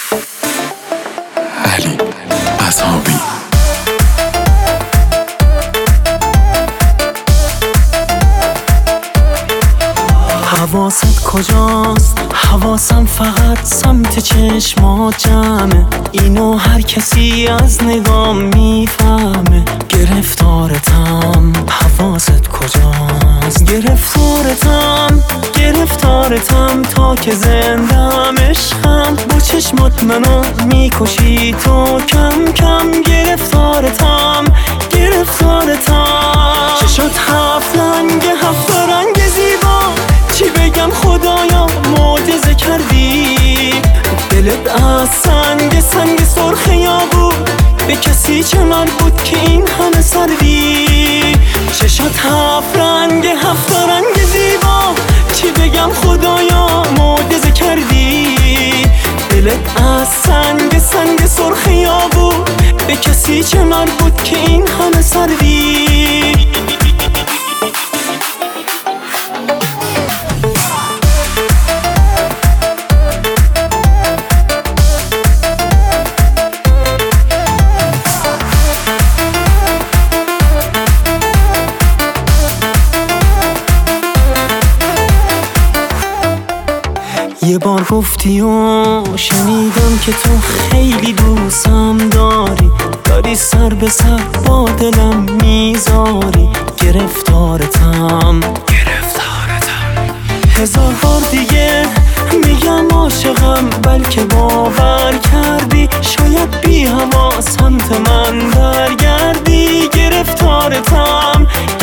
علی اصحابی. حواست کجاست؟ حواسم فقط سمت چشمات جمعه، اینو هر کسی از نگام میفهمه. گرفتارتم، حواست کجاست؟ گرفتارتم تا که زندم عشقم. با چشمات منو میکشی تو کم کم. گرفتارتم چشات هفت رنگ هفت رنگ زیبا. چی بگم خدایا معجزه کردی. دلت از سنگ سرخیا بود، به کسی چه مربوط که این همه سردی. چشات هفت رنگ زیبا. چی بگم خدایا معجزه کردی. دلت از سنگ سرخیا بود، به کسی چه مربوط که این همه سردی. یه بار گفتی و شنیدم که تو خیلی دوستم داری سر به سر با دلم میذاری. گرفتارتم هزار بار دیگه میگم عاشقم، بلکه باور کردی شاید بی هوا سمت من برگردی. گرفتارتم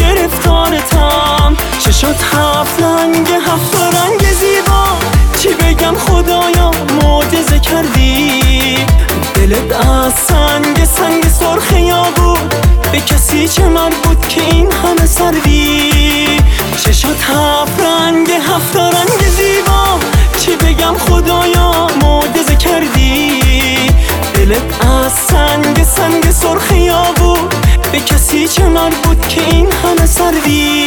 چشات هفت رنگ زیبا. چی بگم خدایا معجزه کردی. دلت از سنگ سرخیا بود، به کسی چه مربوط که این همه سردی. چشات هفت رنگ زیبا. چی بگم خدایا معجزه کردی. دلت از سنگ سرخیا بود، به کسی چه مربوط که این همه سردی.